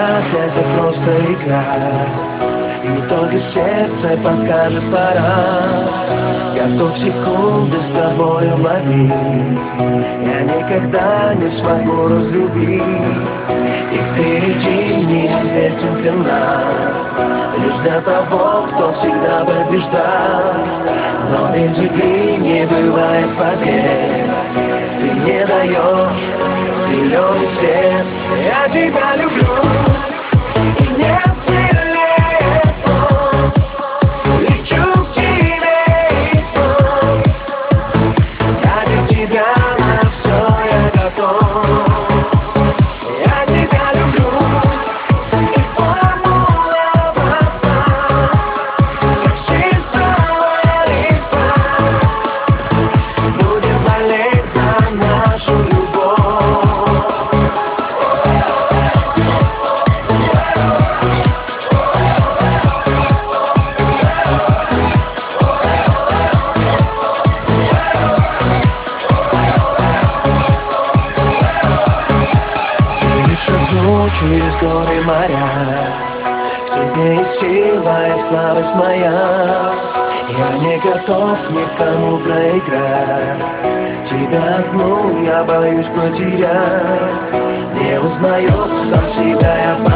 любовь это просто игра, и только сердце подскажет пора. Готов секунды с тобою ловить, я никогда не смогу разлюбить. И впереди неизвестен финал, лишь для того, кто всегда побеждал. Но без любви не бывает побед, ты не даешь зеленый свет. Я тебя люблю, и нет сильнее слов. Лечу к тебе и снова, ради тебя на все я готов. Я тебя люблю, и формула проста, как чистого листа. Будем болеть за нашу любовь. Шагну через горы и моря, в тебе и сила, и слабость моя. Я не готов никому проиграть, тебя одну я боюсь потерять. Не узнаю сам себя, я